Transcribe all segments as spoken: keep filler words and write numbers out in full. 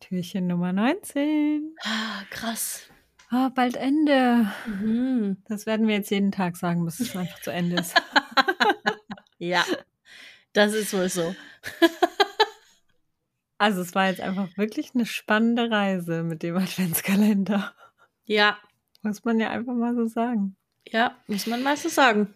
Türchen Nummer neunzehn. Ah, krass. Oh, bald Ende. Mhm. Das werden wir jetzt jeden Tag sagen, bis es einfach zu Ende ist. Ja, das ist wohl so. Also es war jetzt einfach wirklich eine spannende Reise mit dem Adventskalender. Ja, Muss man ja einfach mal so sagen. ja, muss man mal so sagen.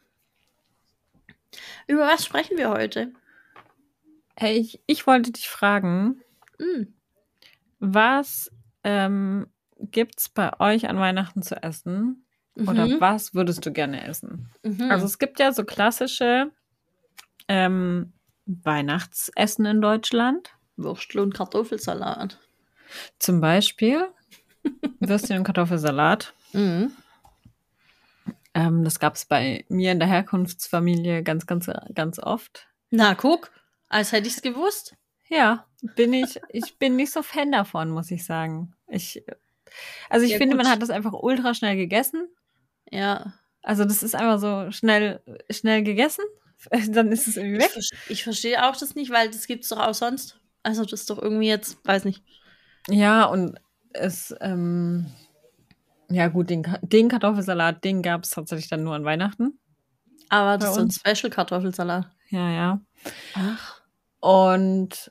Über was sprechen wir heute? Hey, ich, ich wollte dich fragen, Hm. was ähm, gibt's bei euch an Weihnachten zu essen? Oder Mhm. was würdest du gerne essen? Mhm. Also es gibt ja so klassische ähm, Weihnachtsessen in Deutschland. Würstel und Kartoffelsalat. Zum Beispiel Würstchen und Kartoffelsalat. Mhm. Ähm, das gab es bei mir in der Herkunftsfamilie ganz, ganz, ganz oft. Na, guck, als hätte ich es gewusst. Ja, bin ich, ich bin nicht so Fan davon, muss ich sagen. Ich, also ich Ja, finde, gut. man hat das einfach ultra schnell gegessen. Ja, Also das ist einfach so schnell, schnell gegessen. Dann ist es irgendwie ich, weg. ver- ich verstehe auch das nicht, weil das gibt's doch auch sonst. Also das ist doch irgendwie jetzt, weiß nicht. Ja, und es, ähm, ja gut, den, Ka- den Kartoffelsalat, den gab es tatsächlich dann nur an Weihnachten. Aber Bei das ist so ein uns. Special-Kartoffelsalat. Ja, ja. Ach. Und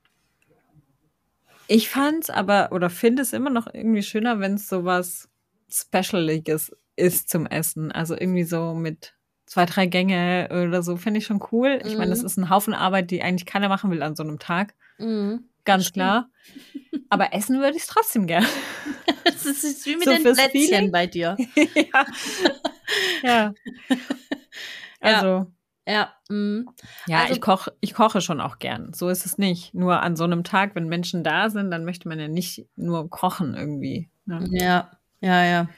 ich fand's aber, oder finde es immer noch irgendwie schöner, wenn es sowas Specialiges ist zum Essen. Also irgendwie so mit zwei, drei Gänge oder so, finde ich schon cool. Ich meine, das Mhm. ist ein Haufen Arbeit, die eigentlich keiner machen will an so einem Tag. Mhm. Ganz Stimmt. klar. Aber essen würde ich es trotzdem gerne. Das ist wie mit So den fürs Plätzchen Feeling? bei dir. ja. ja. Also, Ja. Mhm. ja, Also- ich koche ich koche schon auch gern. So ist es nicht. Nur an so einem Tag, wenn Menschen da sind, dann möchte man ja nicht nur kochen irgendwie. Ne? Ja, ja, ja.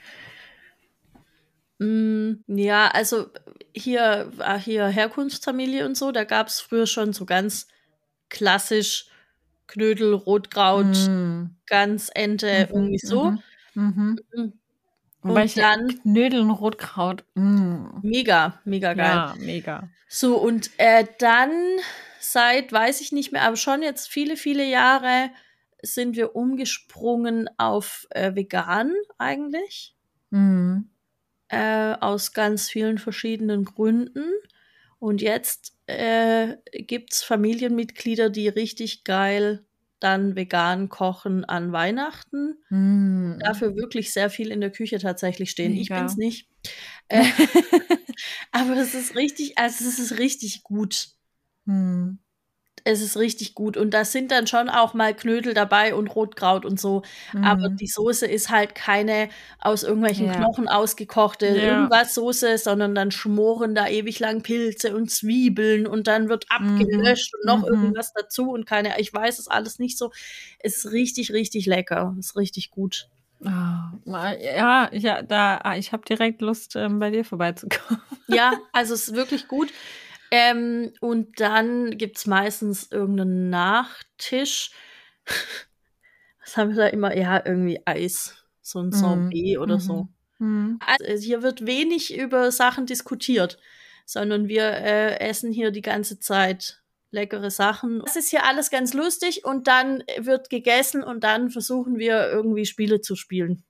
Mm, ja, also hier, ah, hier Herkunftsfamilie und so, da gab es früher schon so ganz klassisch Knödel, Rotkraut, Mm. Gans, Ente, Mhm, irgendwie so. mhm, mhm. Und Welche dann Knödel und Rotkraut. Mm. mega, mega geil. Ja, mega. So, und äh, dann seit, weiß ich nicht mehr, aber schon jetzt viele, viele Jahre sind wir umgesprungen auf äh, vegan eigentlich. Mm. Äh, aus ganz vielen verschiedenen Gründen. Und jetzt äh, gibt's Familienmitglieder, die richtig geil dann vegan kochen an Weihnachten. Mm. Dafür wirklich sehr viel in der Küche tatsächlich stehen. Ich Mega. bin's nicht. Äh, aber es ist richtig, also es ist richtig gut. Mm. Es ist richtig gut. Und da sind dann schon auch mal Knödel dabei und Rotkraut und so. Mm. Aber die Soße ist halt keine aus irgendwelchen Ja. Knochen ausgekochte Ja. irgendwas Soße, sondern dann schmoren da ewig lang Pilze und Zwiebeln und dann wird abgelöscht und noch Mhm. irgendwas dazu und keine, ich weiß es alles nicht so. Es ist richtig, richtig lecker. Es ist richtig gut. Ah, ja, ja, da, ah, ich habe direkt Lust, ähm, bei dir vorbeizukommen. Ja, also es ist wirklich gut. Ähm, und dann gibt's meistens irgendeinen Nachtisch. Was haben wir da immer? Ja, irgendwie Eis. So ein Sorbet Mm. oder Mhm. so. Mm. Also hier wird wenig über Sachen diskutiert, sondern wir äh, essen hier die ganze Zeit leckere Sachen. Das ist hier alles ganz lustig und dann wird gegessen und dann versuchen wir irgendwie Spiele zu spielen.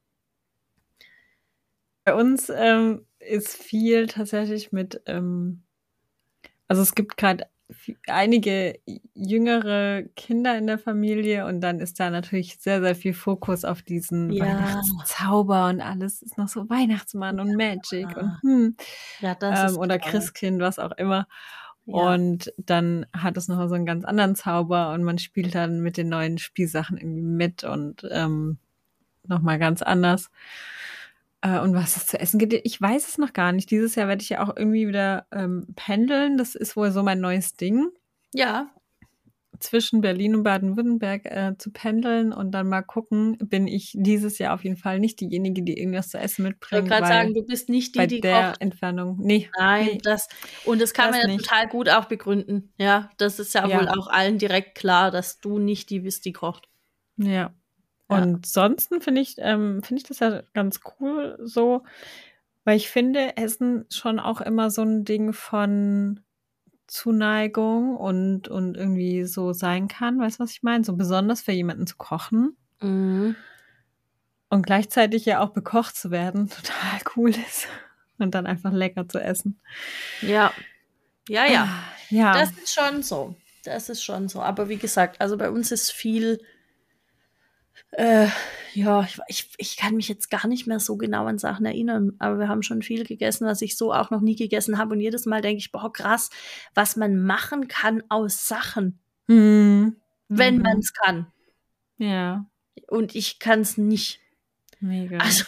Bei uns ähm, ist viel tatsächlich mit, ähm, also es gibt gerade einige jüngere Kinder in der Familie und dann ist da natürlich sehr, sehr viel Fokus auf diesen Ja. Weihnachtszauber und alles ist noch so Weihnachtsmann und Magic und Ja. hm, Ja, das ähm, ist oder toll. Christkind, was auch immer. Ja. Und dann hat es noch so einen ganz anderen Zauber und man spielt dann mit den neuen Spielsachen irgendwie mit und ähm, nochmal ganz anders. Äh, und was es zu essen gibt, ich weiß es noch gar nicht. Dieses Jahr werde ich ja auch irgendwie wieder ähm, pendeln. Das ist wohl so mein neues Ding, Ja. zwischen Berlin und Baden-Württemberg äh, zu pendeln und dann mal gucken. Bin ich dieses Jahr auf jeden Fall nicht diejenige, die irgendwas zu essen Ich wollte mitbringt, gerade weil sagen, du bist nicht bei die, die der kocht. Entfernung, nee, Nein, nee, das und das kann das man ja nicht. total gut auch begründen. Ja, das ist ja, Ja. wohl auch allen direkt klar, dass du nicht die bist, die kocht. Ja. Ja. Und ansonsten finde ich, ähm, finde ich das ja ganz cool so, weil ich finde Essen schon auch immer so ein Ding von Zuneigung und, und irgendwie so sein kann, weißt du, was ich meine? So besonders für jemanden zu kochen Mhm. und gleichzeitig ja auch bekocht zu werden, total cool ist und dann einfach lecker zu essen. Ja, ja, ja. Ah, ja. Das ist schon so. Das ist schon so. Aber wie gesagt, also bei uns ist viel, äh, ja, ich, ich, ich kann mich jetzt gar nicht mehr so genau an Sachen erinnern, aber wir haben schon viel gegessen, was ich so auch noch nie gegessen habe. Und jedes Mal denke ich, boah, krass, was man machen kann aus Sachen, Hm. wenn Mhm. man es kann. Ja, Und ich kann es nicht. mega. Also,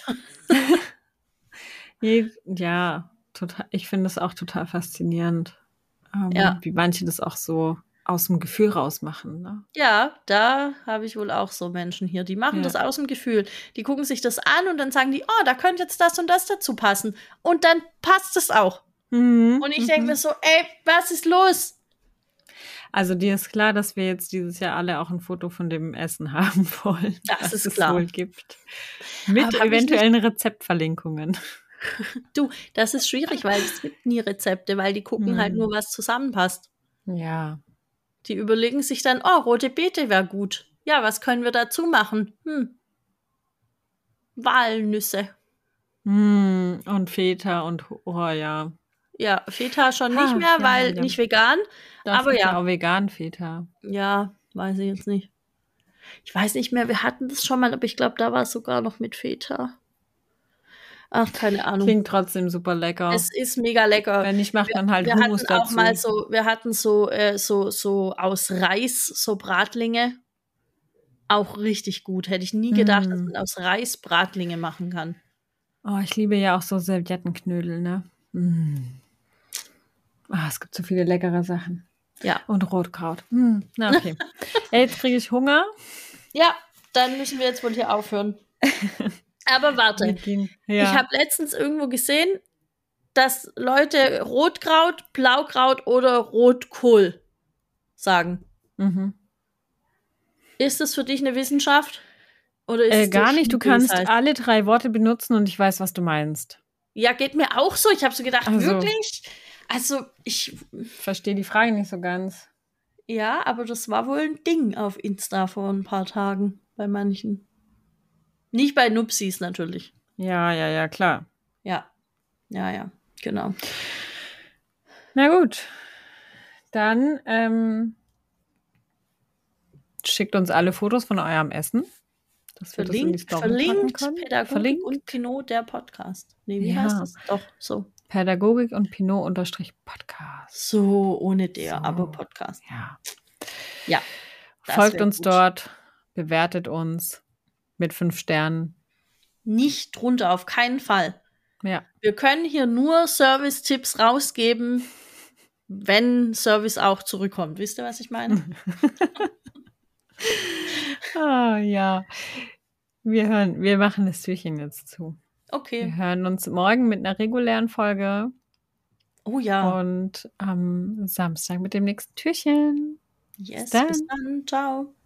Je, ja, total. Ich finde es auch total faszinierend, ähm, Ja. wie manche das auch so aus dem Gefühl rausmachen. Ne? ja, da habe ich wohl auch so Menschen hier, die machen Ja. das aus dem Gefühl. Die gucken sich das an und dann sagen die, oh, da könnte jetzt das und das dazu passen. Und dann passt es auch. Mhm. Und ich denke mir so, ey, was ist los? Also dir ist klar, dass wir jetzt dieses Jahr alle auch ein Foto von dem Essen haben wollen, Das was ist es klar. wohl gibt. Mit Aber hab ich eventuellen Rezeptverlinkungen. Du, das ist schwierig, weil es gibt nie Rezepte, weil die gucken Hm. halt nur, was zusammenpasst. Ja. Die überlegen sich dann, oh, rote Beete wäre gut. Ja, was können wir dazu machen? Hm. Walnüsse. Hm. Und Feta und oh ja. Ja, Feta schon Ha, nicht mehr, ja, weil ja, ja. nicht vegan. Das aber ist ja ja. auch vegan Feta. Ja, weiß ich jetzt nicht. Ich weiß nicht mehr, wir hatten das schon mal, aber ich glaube, da war es sogar noch mit Feta. Ach, keine Ahnung. Klingt trotzdem super lecker. Es ist mega lecker. Wenn nicht, macht wir, man halt wir Hummus hatten auch dazu. mal so, wir hatten so, äh, so, so aus Reis, so Bratlinge. Auch richtig gut. Hätte ich nie gedacht, Mm. dass man aus Reis Bratlinge machen kann. Oh, ich liebe ja auch so Serviettenknödel, ne? Mm. Ah, es gibt so viele leckere Sachen. Ja. Und Rotkraut. Mm. Na, okay. Ja, jetzt kriege ich Hunger. Ja, dann müssen wir jetzt wohl hier aufhören. Aber warte, Ja. ich habe letztens irgendwo gesehen, dass Leute Rotkraut, Blaukraut oder Rotkohl sagen. Mhm. Ist das für dich eine Wissenschaft? Oder ist Äh, es gar dir nicht. Du Schnuppe, wie es kannst heißt? alle drei Worte benutzen und ich weiß, was du meinst. Ja, geht mir auch so. Ich habe so gedacht, Also. wirklich? Also, ich verstehe die Frage nicht so ganz. Ja, aber das war wohl ein Ding auf Insta vor ein paar Tagen bei manchen. Nicht bei Nupsis natürlich. Ja, ja, ja, klar. Ja, ja, ja, genau. Na gut. Dann ähm, schickt uns alle Fotos von eurem Essen. Dass wir Verlinkt, das in die Story packen verlinkt können. Pädagogik Verlinkt. und Pinot, der Podcast. Nee, wie Ja. heißt das? Doch, so. Pädagogik und Pinot unterstrich Podcast. So, ohne der, So. aber Podcast. Ja. Ja. das Folgt wär uns gut. dort, bewertet uns mit fünf Sternen. Nicht drunter, auf keinen Fall. Ja. Wir können hier nur Service-Tipps rausgeben, wenn Service auch zurückkommt. Wisst ihr, was ich meine? Ah, ja. Wir hören, wir machen das Türchen jetzt zu. Okay. Wir hören uns morgen mit einer regulären Folge Oh ja. und am Samstag mit dem nächsten Türchen. Yes, dann. bis dann. Ciao.